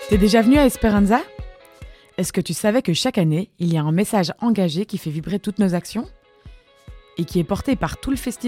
T'es déjà venu à Esperanza ? Est-ce que tu savais que chaque année, il y a un message engagé qui fait vibrer toutes nos actions ? Et qui est porté par tout le festival ?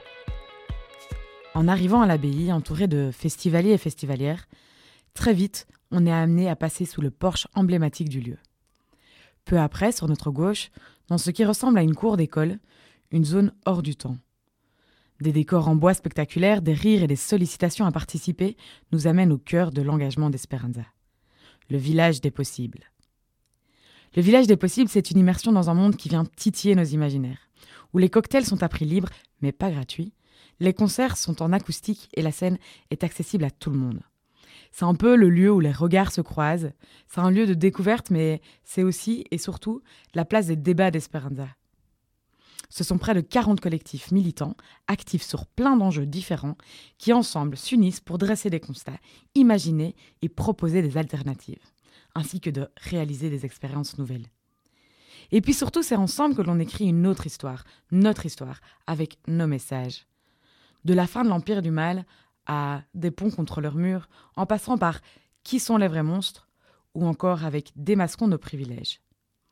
En arrivant à l'abbaye, entouré de festivaliers et festivalières, très vite, on est amené à passer sous le porche emblématique du lieu. Peu après, sur notre gauche, dans ce qui ressemble à une cour d'école, une zone hors du temps. Des décors en bois spectaculaires, des rires et des sollicitations à participer nous amènent au cœur de l'engagement d'Esperanza. Le village des possibles. Le village des possibles, c'est une immersion dans un monde qui vient titiller nos imaginaires, où les cocktails sont à prix libre, mais pas gratuits, les concerts sont en acoustique et la scène est accessible à tout le monde. C'est un peu le lieu où les regards se croisent, c'est un lieu de découverte, mais c'est aussi et surtout la place des débats d'Esperanza. Ce sont près de 40 collectifs militants, actifs sur plein d'enjeux différents, qui ensemble s'unissent pour dresser des constats, imaginer et proposer des alternatives, ainsi que de réaliser des expériences nouvelles. Et puis surtout, c'est ensemble que l'on écrit une autre histoire, notre histoire, avec nos messages. De la fin de l'Empire du Mal à des ponts contre leurs murs, en passant par qui sont les vrais monstres, ou encore avec démasquons nos privilèges.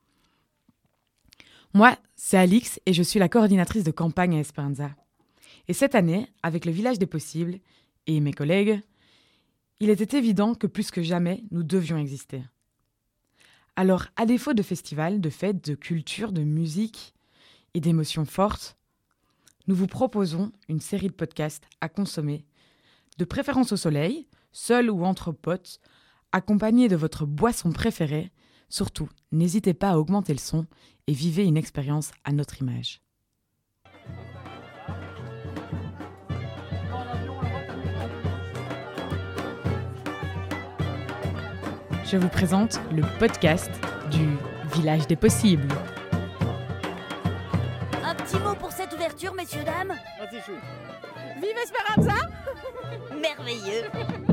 Moi, c'est Alix et je suis la coordinatrice de campagne à Esperanza. Et cette année, avec le Village des Possibles et mes collègues, il était évident que plus que jamais, nous devions exister. Alors, à défaut de festivals, de fêtes, de culture, de musique et d'émotions fortes, nous vous proposons une série de podcasts à consommer, de préférence au soleil, seul ou entre potes, accompagnés de votre boisson préférée. Surtout, n'hésitez pas à augmenter le son et vivez une expérience à notre image. Je vous présente le podcast du Village des Possibles. Un petit mot pour cette ouverture, messieurs, dames. Vive Esperanza! Merveilleux.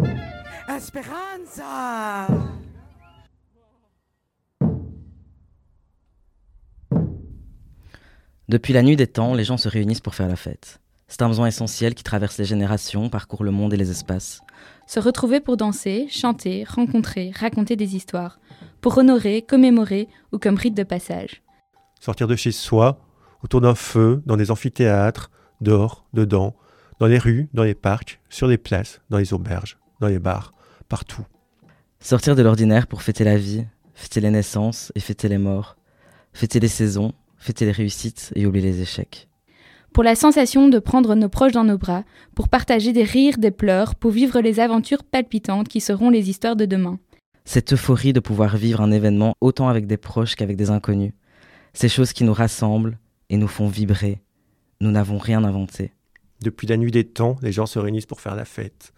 Esperanza! Depuis la nuit des temps, les gens se réunissent pour faire la fête. C'est un besoin essentiel qui traverse les générations, parcourt le monde et les espaces. Se retrouver pour danser, chanter, rencontrer, raconter des histoires. Pour honorer, commémorer ou comme rite de passage. Sortir de chez soi, autour d'un feu, dans des amphithéâtres, dehors, dedans, dans les rues, dans les parcs, sur les places, dans les auberges, dans les bars, partout. Sortir de l'ordinaire pour fêter la vie, fêter les naissances et fêter les morts. Fêter les saisons, fêter les réussites et oublier les échecs. Pour la sensation de prendre nos proches dans nos bras, pour partager des rires, des pleurs, pour vivre les aventures palpitantes qui seront les histoires de demain. Cette euphorie de pouvoir vivre un événement autant avec des proches qu'avec des inconnus. Ces choses qui nous rassemblent et nous font vibrer. Nous n'avons rien inventé. Depuis la nuit des temps, les gens se réunissent pour faire la fête.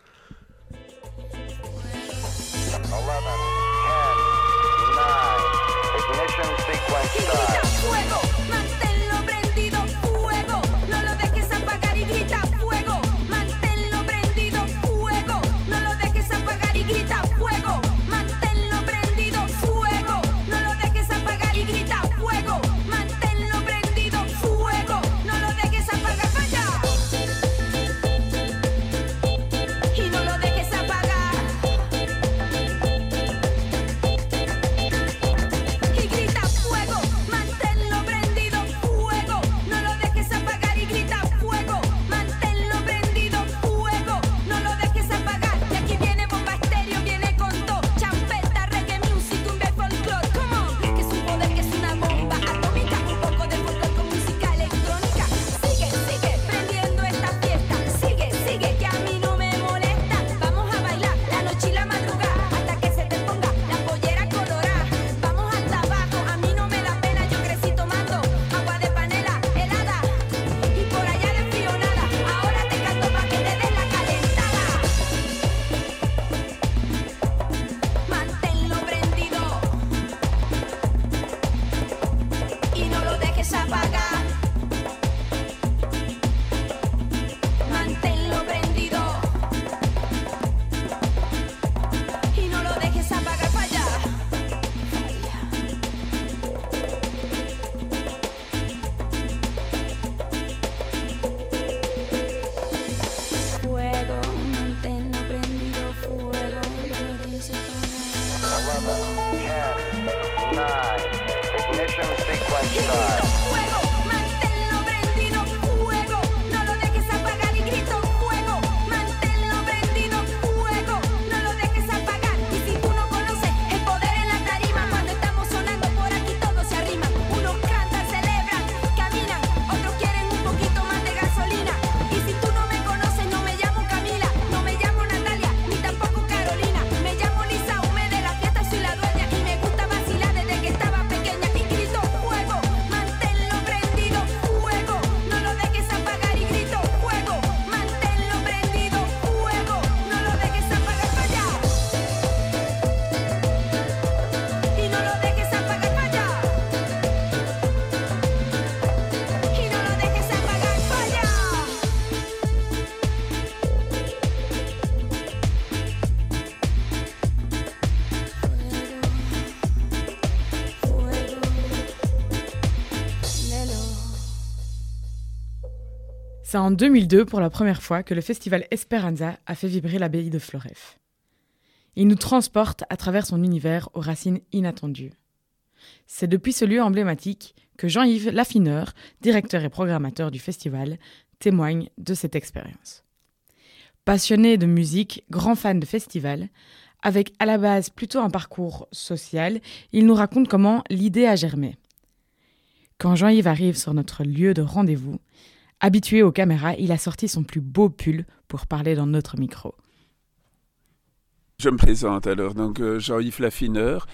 C'est en 2002 pour la première fois que le festival Esperanza a fait vibrer l'abbaye de Floreffe. Il nous transporte à travers son univers aux racines inattendues. C'est depuis ce lieu emblématique que Jean-Yves Laffineur, directeur et programmateur du festival, témoigne de cette expérience. Passionné de musique, grand fan de festival, avec à la base plutôt un parcours social, il nous raconte comment l'idée a germé. Quand Jean-Yves arrive sur notre lieu de rendez-vous, habitué aux caméras, il a sorti son plus beau pull pour parler dans notre micro. Je me présente alors, donc Jean-Yves Laffineur.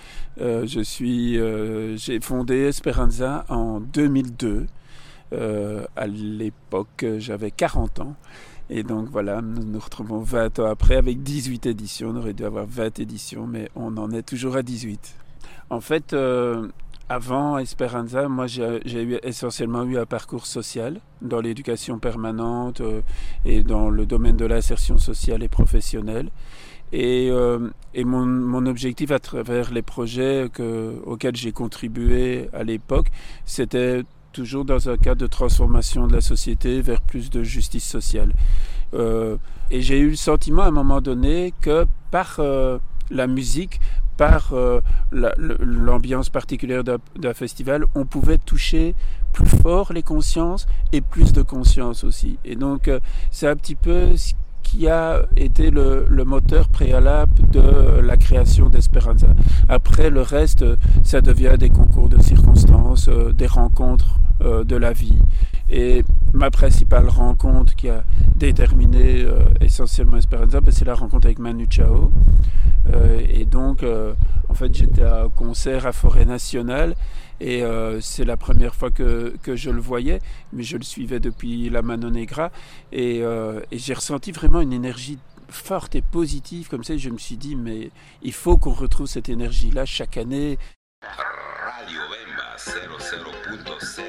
J'ai fondé Esperanza en 2002. À l'époque, j'avais 40 ans. Et donc voilà, nous nous retrouvons 20 ans après avec 18 éditions. On aurait dû avoir 20 éditions, mais on en est toujours à 18. En fait, avant Esperanza, moi j'ai essentiellement eu un parcours social dans l'éducation permanente et dans le domaine de l'insertion sociale et professionnelle. Et mon objectif à travers les projets auxquels j'ai contribué à l'époque, c'était toujours dans un cadre de transformation de la société vers plus de justice sociale. Et j'ai eu le sentiment à un moment donné que par la musique, par l'ambiance particulière d'un festival, on pouvait toucher plus fort les consciences et plus de conscience aussi. Et donc c'est un petit peu ce qui a été le moteur préalable de la création d'Esperanza. Après, le reste, ça devient des concours de circonstances, des rencontres de la vie. Et ma principale rencontre qui a déterminé essentiellement Esperanza, c'est la rencontre avec Manu Chao. Et donc, en fait, j'étais à un concert à Forêt Nationale et c'est la première fois que je le voyais, mais je le suivais depuis la Mano Negra et j'ai ressenti vraiment une énergie forte et positive comme ça. Je me suis dit, mais il faut qu'on retrouve cette énergie-là chaque année. Radio Bemba 00.0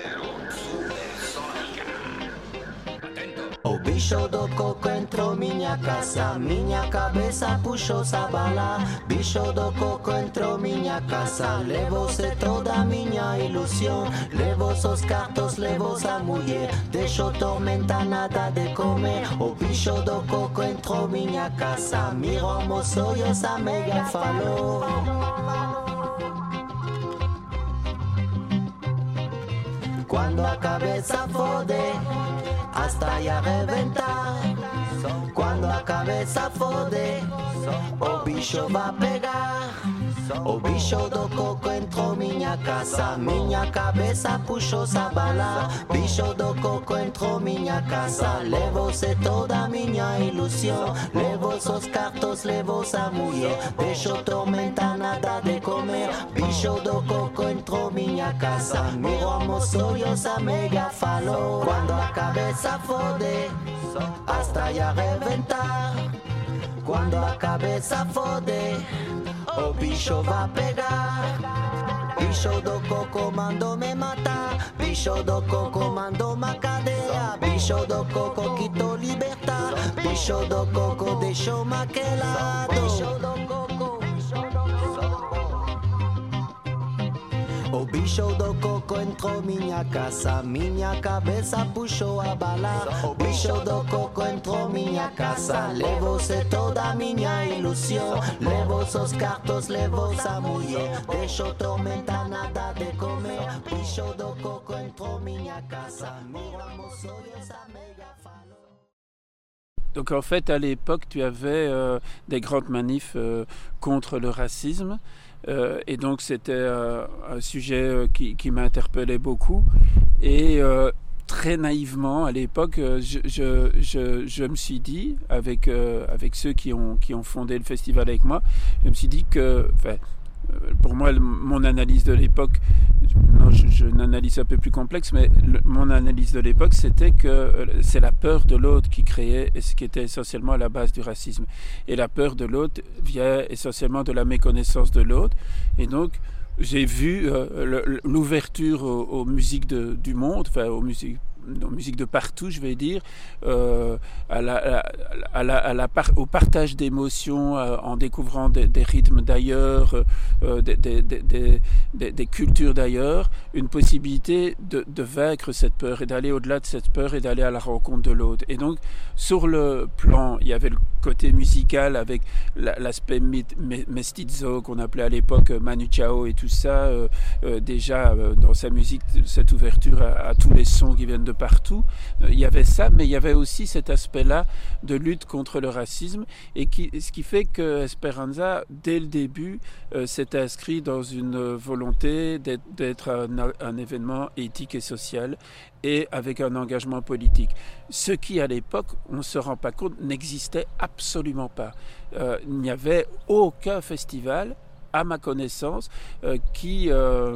O bicho do coco entrou minha casa, minha cabeça puxou essa bala. Bicho do coco entrou minha casa, levou-se toda minha ilusão. Levou seus cartos, levou a mulher, deixou tormentar nada de comer. O bicho do coco entrou minha casa, mirou meus olhos, a mega falou. Quando a cabeça fode, hasta ya reventar. Quando a cabeça fode, o bicho vai pegar. O bicho do coco entrou minha casa, minha cabeça puxou essa bala. Bicho do coco entrou minha casa, levou-se toda minha ilusão. Levou seus cartos, levou a mulher, deixou tormentar nada de comer. Bicho do coco entrou minha casa, mirou meus olhos, a mega falou. Quando a cabeça fode, hasta ya reventar. Quando a cabeça fode, o bicho vai pegar. Bicho do coco mandou me matar. Bicho do coco mandou uma cadeia. Bicho do coco quitou libertar. Bicho do coco deixou maquelado. Bicho do coco. O bicho Bicho do coco entró minha casa, minha cabeça puxou a bala. Bicho do coco entrou minha casa, levou-se toda a minha ilusão. Levou-se os cartos, levou-se a mulher, deixou tormentar nada de comer. Bicho do coco entrou minha casa, meu amor sonhos a mega falou. Donc en fait, à l'époque, tu avais des grandes manifs contre le racisme. Et donc c'était un sujet qui m'interpellait beaucoup. Et très naïvement, à l'époque, je me suis dit, avec ceux qui ont fondé le festival avec moi, je me suis dit que... Pour moi, mon analyse de l'époque, j'ai une analyse un peu plus complexe, mais mon analyse de l'époque, c'était que c'est la peur de l'autre qui créait, et ce qui était essentiellement à la base du racisme. Et la peur de l'autre vient essentiellement de la méconnaissance de l'autre. Et donc, j'ai vu l'ouverture aux musiques du monde, enfin aux musiques de partout, je vais dire, au partage d'émotions, en découvrant des rythmes d'ailleurs, des cultures d'ailleurs, une possibilité de vaincre cette peur et d'aller au-delà de cette peur et d'aller à la rencontre de l'autre. Et donc, sur le plan, il y avait le côté musical avec l'aspect mestizo qu'on appelait à l'époque Manu Chao et tout ça, déjà dans sa musique, cette ouverture à tous les sons qui viennent de partout. Il y avait ça, mais il y avait aussi cet aspect-là de lutte contre le racisme, et ce qui fait que Esperanza, dès le début, s'est inscrit dans une volonté d'être un événement éthique et social, et avec un engagement politique. Ce qui, à l'époque, on ne se rend pas compte, n'existait absolument pas. Il n'y avait aucun festival, à ma connaissance, qui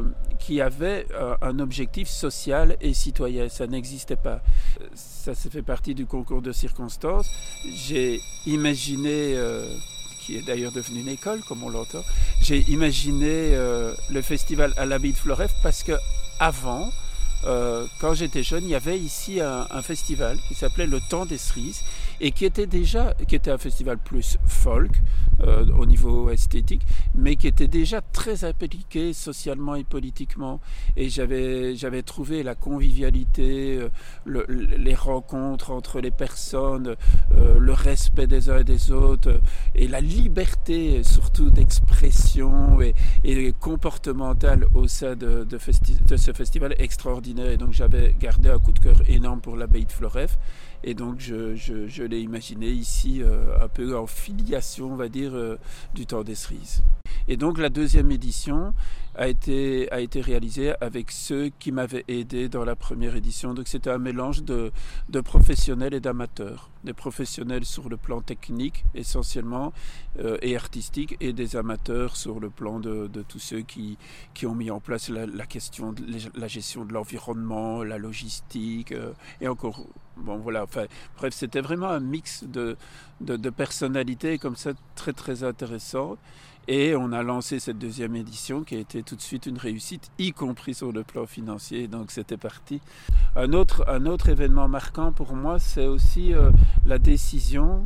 avait un objectif social et citoyen. Ça n'existait pas. Ça fait partie du concours de circonstances. J'ai imaginé, qui est d'ailleurs devenu une école, comme on l'entend, j'ai imaginé le festival à l'abbaye de Floreffe parce que avant, quand j'étais jeune, il y avait ici un festival qui s'appelait le Temps des Cerises et qui était un festival plus folk au niveau esthétique, mais qui était déjà très impliqué socialement et politiquement. Et j'avais trouvé la convivialité, les rencontres entre les personnes, le respect des uns et des autres, et la liberté surtout d'expression et comportementale au sein de ce festival extraordinaire. Et donc j'avais gardé un coup de cœur énorme pour l'abbaye de Floreffe, et donc je l'ai imaginé ici un peu en filiation, on va dire, du Temps des Cerises. Et donc la deuxième édition a été réalisée avec ceux qui m'avaient aidé dans la première édition. Donc c'était un mélange de professionnels et d'amateurs. Des professionnels sur le plan technique essentiellement et artistique, et des amateurs sur le plan de tous ceux qui ont mis en place la question de la gestion de l'environnement, la logistique et encore... Bon voilà, enfin bref, c'était vraiment un mix de personnalités comme ça, très très intéressant. Et on a lancé cette deuxième édition qui a été tout de suite une réussite, y compris sur le plan financier. Donc c'était parti. Un autre événement marquant pour moi, c'est aussi la décision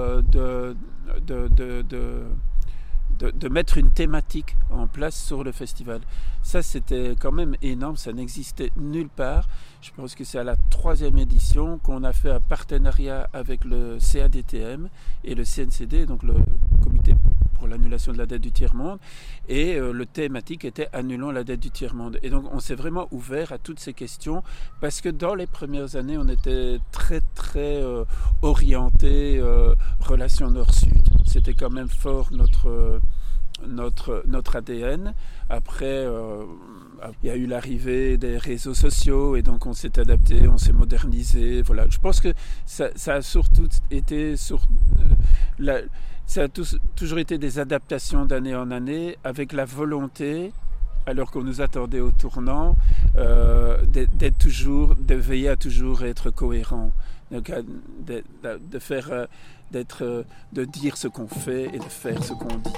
de mettre une thématique en place sur le festival. Ça, c'était quand même énorme, ça n'existait nulle part. Je pense que c'est à la 3e édition qu'on a fait un partenariat avec le CADTM et le CNCD, donc le comité pour l'annulation de la dette du tiers-monde, et le thématique était « Annulons la dette du tiers-monde ». Et donc on s'est vraiment ouvert à toutes ces questions, parce que dans les premières années, on était très très orienté relation nord-sud. C'était quand même fort notre ADN. Après, il y a eu l'arrivée des réseaux sociaux, et donc on s'est adapté, on s'est modernisé. Voilà. Je pense que ça a surtout été ça a toujours été des adaptations d'année en année, avec la volonté, alors qu'on nous attendait au tournant, de veiller à toujours être cohérent, donc de dire ce qu'on fait et de faire ce qu'on dit.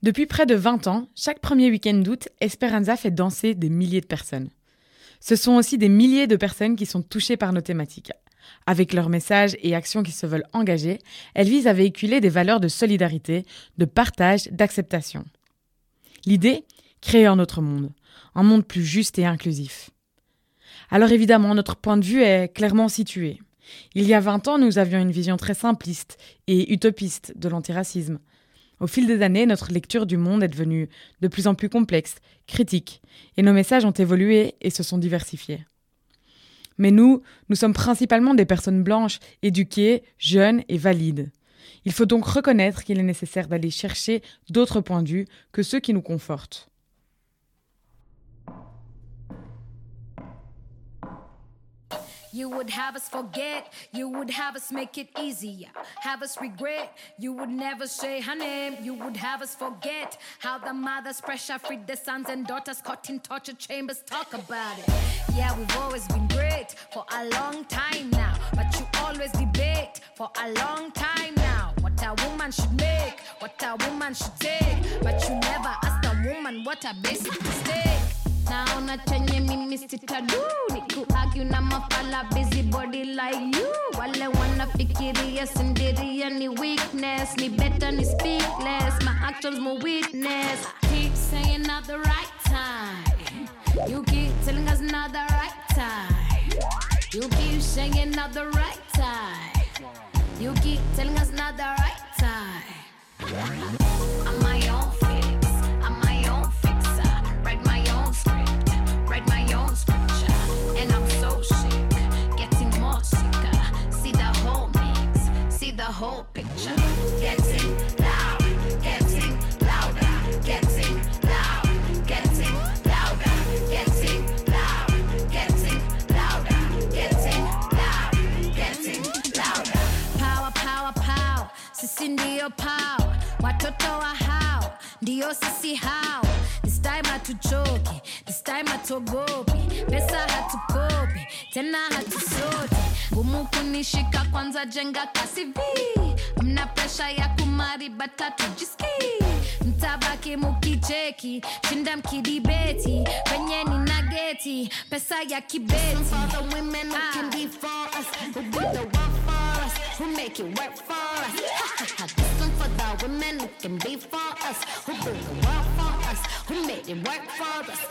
Depuis près de 20 ans, chaque premier week-end d'août, Esperanza fait danser des milliers de personnes. Ce sont aussi des milliers de personnes qui sont touchées par nos thématiques. Avec leurs messages et actions qui se veulent engagées, elles visent à véhiculer des valeurs de solidarité, de partage, d'acceptation. L'idée ? Créer un autre monde, un monde plus juste et inclusif. Alors évidemment, notre point de vue est clairement situé. Il y a 20 ans, nous avions une vision très simpliste et utopiste de l'antiracisme. Au fil des années, notre lecture du monde est devenue de plus en plus complexe, critique, et nos messages ont évolué et se sont diversifiés. Mais nous sommes principalement des personnes blanches, éduquées, jeunes et valides. Il faut donc reconnaître qu'il est nécessaire d'aller chercher d'autres points de vue que ceux qui nous confortent. You would have us forget, you would have us make it easier, have us regret, you would never say her name, you would have us forget how the mothers pressure freed their sons and daughters caught in torture chambers. Talk about it. Yeah, we've always been great for a long time now, but you always debate for a long time now what a woman should make, what a woman should take, but you never asked a woman what a basic mistake. Naona chenye mimi sitadu ni kuargue na mafala busybody like you. Wale wanafikiria sindiria ni weakness, ni better ni speak less, my actions more witness. Keep saying not the right time, you keep telling us not the right time, you keep saying not the right time, you keep telling us not the right time. I'm my own fix, I'm my own fixer, write my own script, write my own scripture, and I'm so sick, getting more sicker, see the whole mix, see the whole picture, getting loud, getting louder, getting loud, getting louder, getting loud, getting louder, getting loud, getting louder. Power, power, power, sisi ndio power, watoto wa hao ndio sisi hao. This time hatuchoki, this time hatuogopi, pesa hatukopi, tena hatusoti. Gumu kunishika kwanza jenga kasi vi, mna presha ya kumari batatu jiski. Mtabaki mukicheki, shinda mkidibeti, penye ni nageti, pesa ya kibeti. This for the women who can be for us, who do the work for us, who make it work for us. This one for the women who can be for us, who do the work for us, who made it work for us.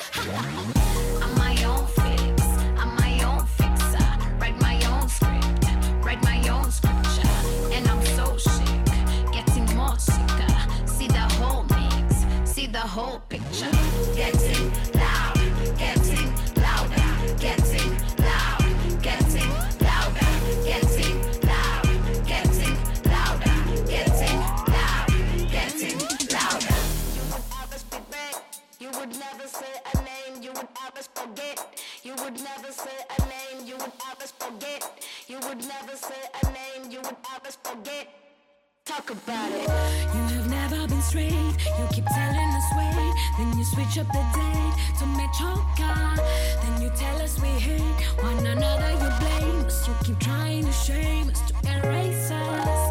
I'm my own fix, I'm my own fixer, write my own script, write my own scripture, and I'm so sick, getting more sicker, see the whole mix, see the whole picture, getting loud, getting louder, getting loud, getting louder, getting loud, getting louder, getting loud, getting louder. You would always regret, you would never say a name, you would always forget, you would never say a name, you would always forget, you would never say a name, you would always forget. Talk about it. You have never been straight, you keep telling us wait, then you switch up the date to Metroka, then you tell us we hate one another, you blame us, you keep trying to shame us, to erase us.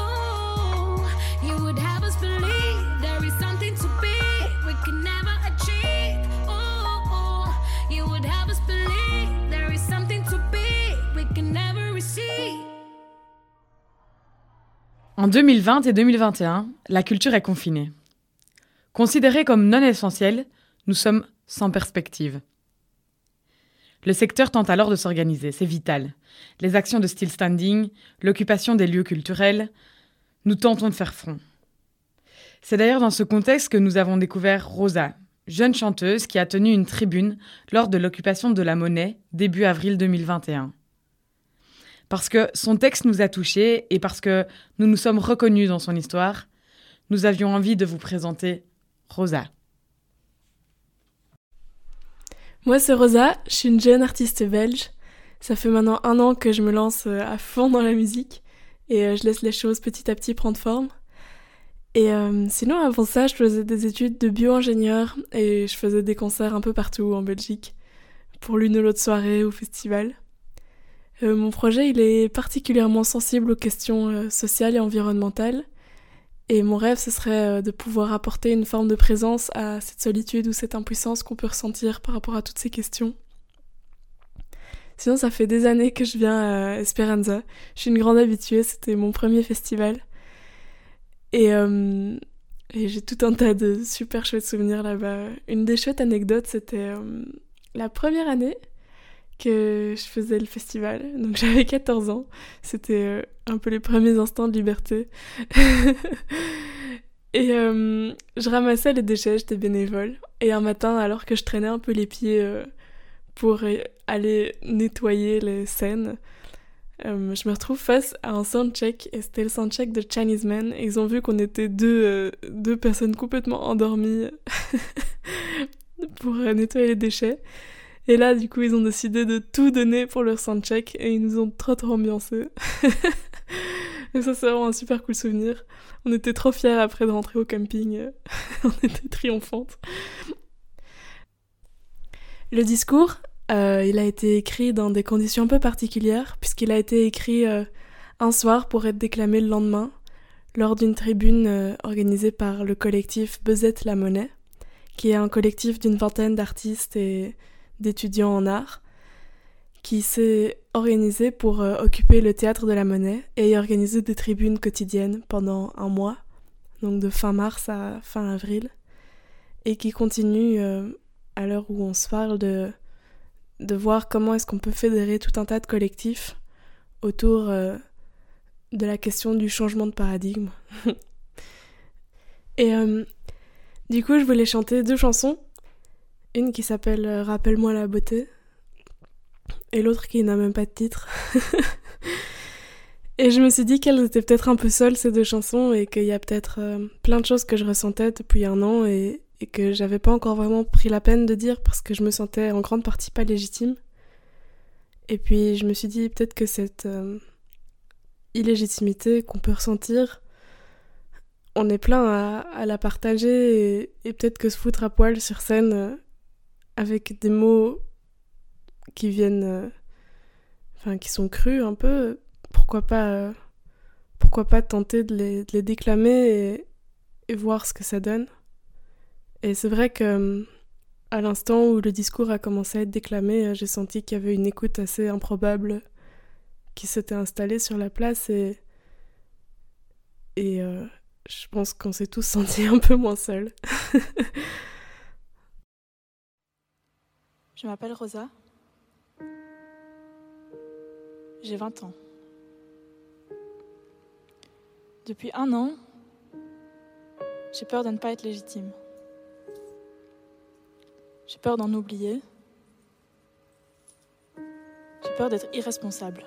Oh, you would have us believe there is something to be we can never achieve. Oh, you would have us believe there is something to be we can never receive. En 2020 et 2021, la culture est confinée. Considérée comme non essentielle, nous sommes sans perspective. Le secteur tente alors de s'organiser, c'est vital. Les actions de still standing, l'occupation des lieux culturels, nous tentons de faire front. C'est d'ailleurs dans ce contexte que nous avons découvert Rosa, jeune chanteuse qui a tenu une tribune lors de l'occupation de la Monnaie début avril 2021. Parce que son texte nous a touchés et parce que nous nous sommes reconnus dans son histoire, nous avions envie de vous présenter Rosa. Moi, c'est Rosa, je suis une jeune artiste belge. Ça fait maintenant 1 an que je me lance à fond dans la musique et je laisse les choses petit à petit prendre forme. Et sinon, avant ça, je faisais des études de bio-ingénieur et je faisais des concerts un peu partout en Belgique, pour l'une ou l'autre soirée ou festival. Mon projet, il est particulièrement sensible aux questions sociales et environnementales. Et mon rêve, ce serait de pouvoir apporter une forme de présence à cette solitude ou cette impuissance qu'on peut ressentir par rapport à toutes ces questions. Sinon, ça fait des années que je viens à Esperanza. Je suis une grande habituée, c'était mon premier festival. Et j'ai tout un tas de super chouettes souvenirs là-bas. Une des chouettes anecdotes, c'était la première année que je faisais le festival. Donc j'avais 14 ans. C'était un peu les premiers instants de liberté. Et je ramassais les déchets, j'étais bénévole. Et un matin, alors que je traînais un peu les pieds pour aller nettoyer les scènes, je me retrouve face à un soundcheck. Et c'était le soundcheck de Chinese Men. Et ils ont vu qu'on était deux personnes complètement endormies pour nettoyer les déchets. Et là, du coup, ils ont décidé de tout donner pour leur soundcheck et ils nous ont trop ambiancés. Et ça, c'est vraiment un super cool souvenir. On était trop fiers après de rentrer au camping. On était triomphantes. Le discours, il a été écrit dans des conditions un peu particulières, puisqu'il a été écrit un soir pour être déclamé le lendemain, lors d'une tribune organisée par le collectif Bezette la Monnaie, qui est un collectif d'une vingtaine d'artistes et d'étudiants en art, qui s'est organisé pour occuper le théâtre de la Monnaie et organiser des tribunes quotidiennes pendant un mois, donc de fin mars à fin avril, et qui continue à l'heure où on se parle de voir comment est-ce qu'on peut fédérer tout un tas de collectifs autour de la question du changement de paradigme. Et du coup, je voulais chanter 2 chansons. Une qui s'appelle « Rappelle-moi la beauté » et l'autre qui n'a même pas de titre. Et je me suis dit qu'elles étaient peut-être un peu seules, ces 2 chansons, et qu'il y a peut-être plein de choses que je ressentais depuis un an et que j'avais pas encore vraiment pris la peine de dire parce que je me sentais en grande partie pas légitime. Et puis je me suis dit peut-être que cette illégitimité qu'on peut ressentir, on est plein à la partager et peut-être que se foutre à poil sur scène avec des mots qui viennent, qui sont crus un peu, pourquoi pas tenter de les déclamer et voir ce que ça donne. Et c'est vrai que à l'instant où le discours a commencé à être déclamé, j'ai senti qu'il y avait une écoute assez improbable qui s'était installée sur la place et je pense qu'on s'est tous sentis un peu moins seuls. Je m'appelle Rosa. J'ai 20 ans. Depuis 1 an, j'ai peur de ne pas être légitime. J'ai peur d'en oublier. J'ai peur d'être irresponsable.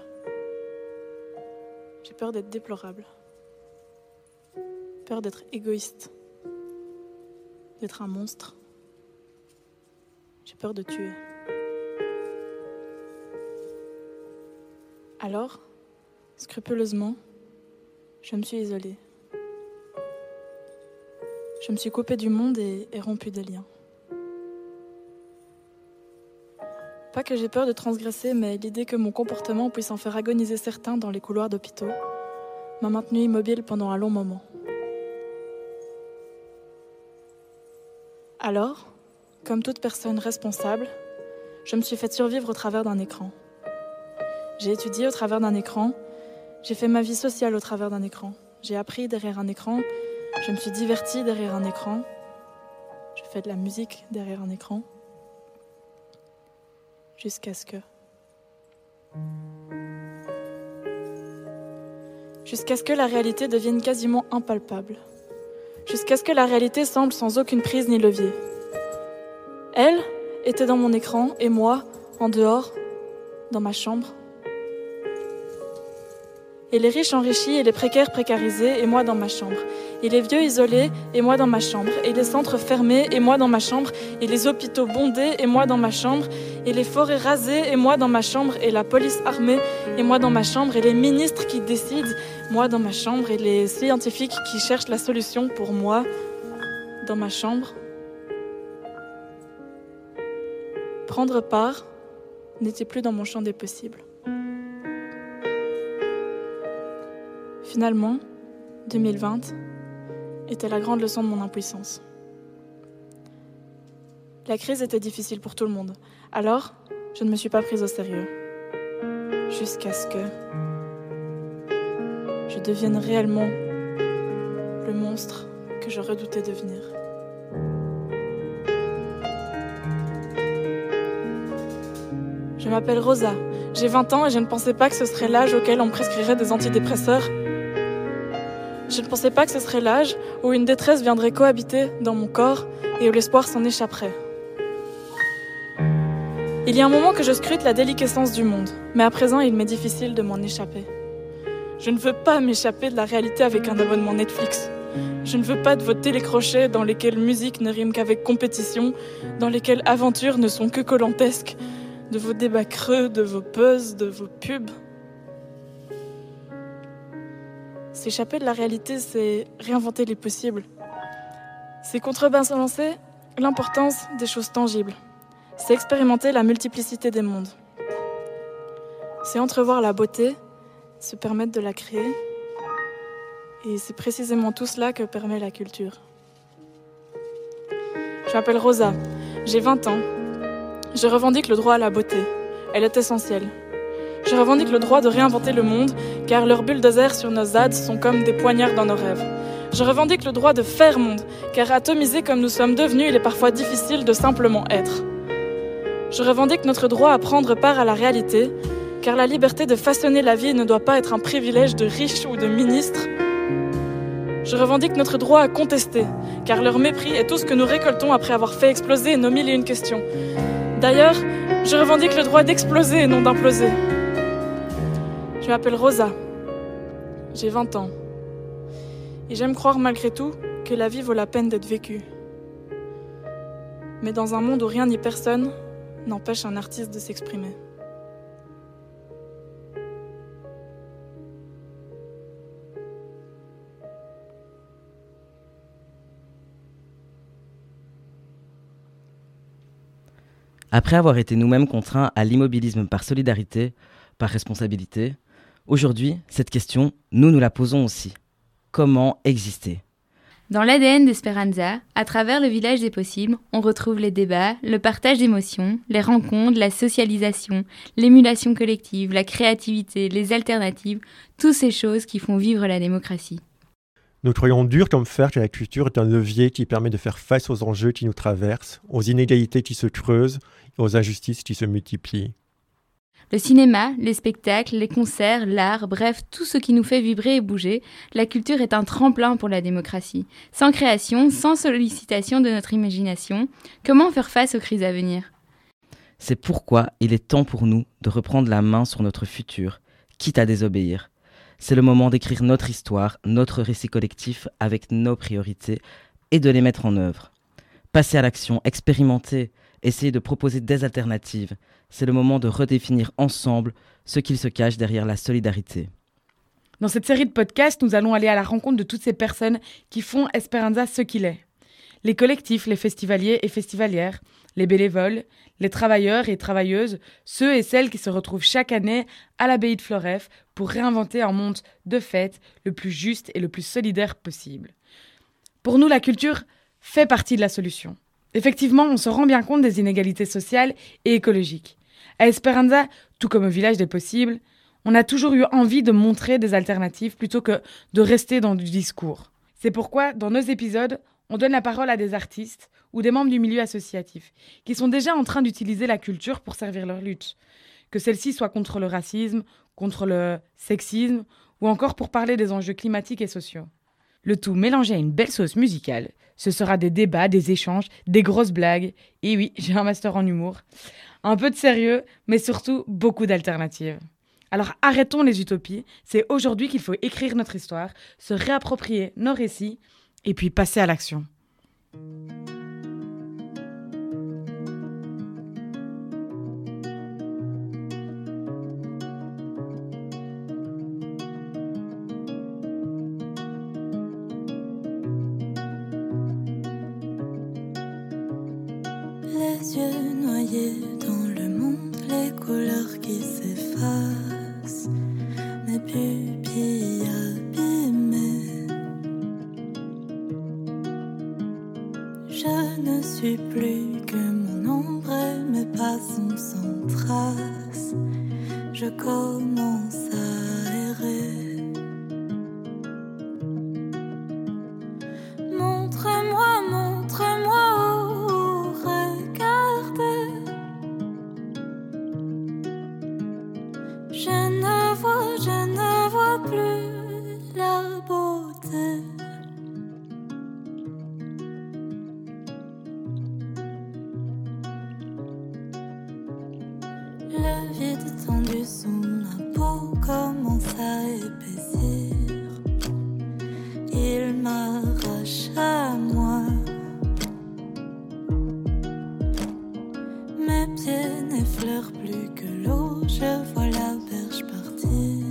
J'ai peur d'être déplorable. Peur d'être égoïste. D'être un monstre. J'ai peur de tuer. Alors, scrupuleusement, je me suis isolée. Je me suis coupée du monde et rompu des liens. Pas que j'ai peur de transgresser, mais l'idée que mon comportement puisse en faire agoniser certains dans les couloirs d'hôpitaux m'a maintenue immobile pendant un long moment. Alors, comme toute personne responsable, je me suis faite survivre au travers d'un écran. J'ai étudié au travers d'un écran, j'ai fait ma vie sociale au travers d'un écran, j'ai appris derrière un écran, je me suis divertie derrière un écran, je fais de la musique derrière un écran. Jusqu'à ce que la réalité devienne quasiment impalpable. Jusqu'à ce que la réalité semble sans aucune prise ni levier. Elle était dans mon écran et moi, en dehors, dans ma chambre. Et les riches enrichis et les précaires précarisés et moi dans ma chambre. Et les vieux isolés et moi dans ma chambre. Et les centres fermés et moi dans ma chambre. Et les hôpitaux bondés et moi dans ma chambre. Et les forêts rasées et moi dans ma chambre. Et la police armée et moi dans ma chambre. Et les ministres qui décident, moi dans ma chambre. Et les scientifiques qui cherchent la solution pour moi dans ma chambre. Prendre part n'était plus dans mon champ des possibles. Finalement, 2020, était la grande leçon de mon impuissance. La crise était difficile pour tout le monde, alors je ne me suis pas prise au sérieux. Jusqu'à ce que je devienne réellement le monstre que je redoutais devenir. Je m'appelle Rosa, j'ai 20 ans et je ne pensais pas que ce serait l'âge auquel on me prescrirait des antidépresseurs. Je ne pensais pas que ce serait l'âge où une détresse viendrait cohabiter dans mon corps et où l'espoir s'en échapperait. Il y a un moment que je scrute la déliquescence du monde, mais à présent il m'est difficile de m'en échapper. Je ne veux pas m'échapper de la réalité avec un abonnement Netflix. Je ne veux pas de vos télécrochets dans lesquels musique ne rime qu'avec compétition, dans lesquels aventures ne sont que colantesques, de vos débats creux, de vos buzz, de vos pubs. S'échapper de la réalité, c'est réinventer les possibles. C'est contrebalancer l'importance des choses tangibles. C'est expérimenter la multiplicité des mondes. C'est entrevoir la beauté, se permettre de la créer. Et c'est précisément tout cela que permet la culture. Je m'appelle Rosa, j'ai 20 ans. Je revendique le droit à la beauté. Elle est essentielle. Je revendique le droit de réinventer le monde, car leurs bulldozers sur nos ZAD sont comme des poignards dans nos rêves. Je revendique le droit de faire monde, car atomisés comme nous sommes devenus, il est parfois difficile de simplement être. Je revendique notre droit à prendre part à la réalité, car la liberté de façonner la vie ne doit pas être un privilège de riches ou de ministres. Je revendique notre droit à contester, car leur mépris est tout ce que nous récoltons après avoir fait exploser nos 1001 questions. D'ailleurs, je revendique le droit d'exploser et non d'imploser. Je m'appelle Rosa, j'ai 20 ans, et j'aime croire malgré tout que la vie vaut la peine d'être vécue. Mais dans un monde où rien ni personne n'empêche un artiste de s'exprimer. Après avoir été nous-mêmes contraints à l'immobilisme par solidarité, par responsabilité, aujourd'hui, cette question, nous la posons aussi. Comment exister ? Dans l'ADN d'Esperanza, à travers le village des possibles, on retrouve les débats, le partage d'émotions, les rencontres, la socialisation, l'émulation collective, la créativité, les alternatives, toutes ces choses qui font vivre la démocratie. Nous croyons dur comme fer que la culture est un levier qui permet de faire face aux enjeux qui nous traversent, aux inégalités qui se creusent et aux injustices qui se multiplient. Le cinéma, les spectacles, les concerts, l'art, bref, tout ce qui nous fait vibrer et bouger, la culture est un tremplin pour la démocratie. Sans création, sans sollicitation de notre imagination, comment faire face aux crises à venir ? C'est pourquoi il est temps pour nous de reprendre la main sur notre futur, quitte à désobéir. C'est le moment d'écrire notre histoire, notre récit collectif avec nos priorités et de les mettre en œuvre. Passer à l'action, expérimenter, essayer de proposer des alternatives. C'est le moment de redéfinir ensemble ce qu'il se cache derrière la solidarité. Dans cette série de podcasts, nous allons aller à la rencontre de toutes ces personnes qui font Esperanza ce qu'il est. Les collectifs, les festivaliers et festivalières, les bénévoles, les travailleurs et travailleuses, ceux et celles qui se retrouvent chaque année à l'abbaye de Floreffe pour réinventer un monde de fête le plus juste et le plus solidaire possible. Pour nous, la culture fait partie de la solution. Effectivement, on se rend bien compte des inégalités sociales et écologiques. À Esperanza, tout comme au village des possibles, on a toujours eu envie de montrer des alternatives plutôt que de rester dans du discours. C'est pourquoi, dans nos épisodes, on donne la parole à des artistes ou des membres du milieu associatif qui sont déjà en train d'utiliser la culture pour servir leur lutte. Que celle-ci soit contre le racisme, contre le sexisme ou encore pour parler des enjeux climatiques et sociaux. Le tout mélangé à une belle sauce musicale. Ce sera des débats, des échanges, des grosses blagues. Et oui, j'ai un master en humour. Un peu de sérieux, mais surtout beaucoup d'alternatives. Alors arrêtons les utopies. C'est aujourd'hui qu'il faut écrire notre histoire, se réapproprier nos récits et puis passer à l'action. Les yeux noyés dans le monde, les couleurs qui s'effacent, mes pupilles abîmées. je ne suis plus que mon ombre et mes pas sont sans trace. Je commence à errer. Montre-moi, montre-moi où regarder. Je ne vois plus la beauté. Le vide tendu sous ma peau commence à épaissir. Il m'arrache à moi. Mes pieds n'effleurent plus que l'eau. Je vois la berge partir.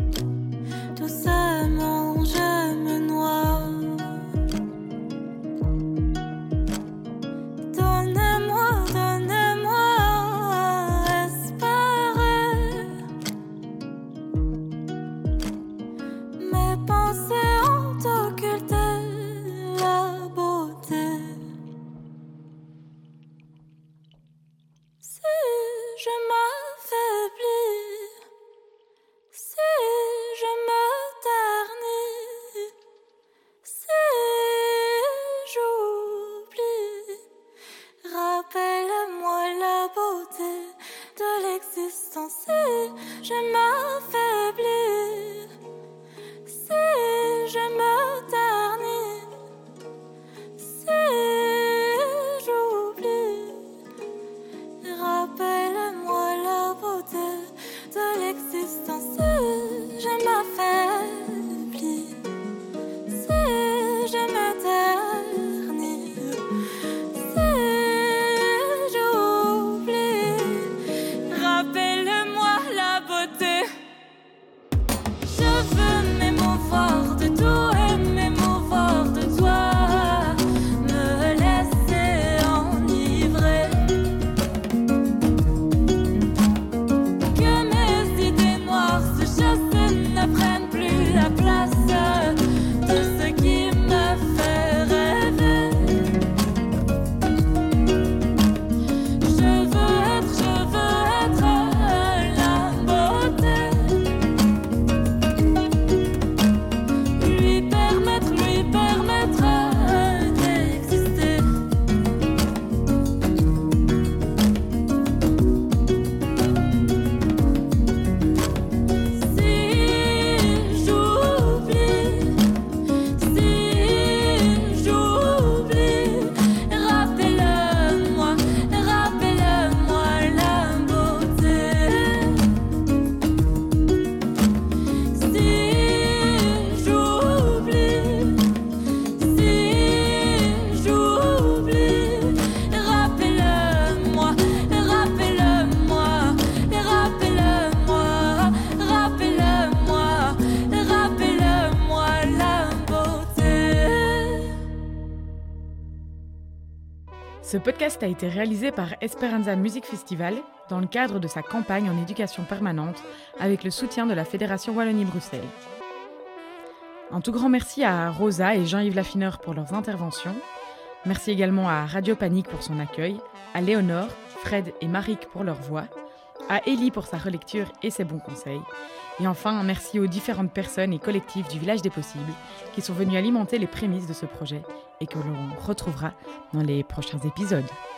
Doucement je me noie. Donnez-moi, donnez-moi à espérer. Mes pensées ont occulté la beauté. Si je m'affaiblis, si je me ternis, si j'oublie, rappelle-moi la beauté de l'existence. Si je m'affaiblis, si je me ternis, si j'oublie, rappelle-moi la beauté de l'existence. Si je m'affaiblis, si je me ternis, si j'oublie, rappelle-moi la beauté. Je veux m'émouvoir de tout et m'émouvoir de toi, me laisser enivrer. Que mes idées noires se chassent et ne prennent plus la place de ce qui me fait rêver. Je veux être la beauté. Lui permettre d'exister. Si j'oublie, rappelle-moi la beauté. Si j'oublie, rappelle-moi la beauté. Ce podcast a été réalisé par Esperanza Music Festival dans le cadre de sa campagne en éducation permanente avec le soutien de la Fédération Wallonie-Bruxelles. Un tout grand merci à Rosa et Jean-Yves Laffineur pour leurs interventions. Merci également à Radio Panique pour son accueil, à Léonore, Fred et Marik pour leur voix, à Élie pour sa relecture et ses bons conseils. Et enfin, un merci aux différentes personnes et collectifs du Village des Possibles qui sont venus alimenter les prémices de ce projet et que l'on retrouvera dans les prochains épisodes.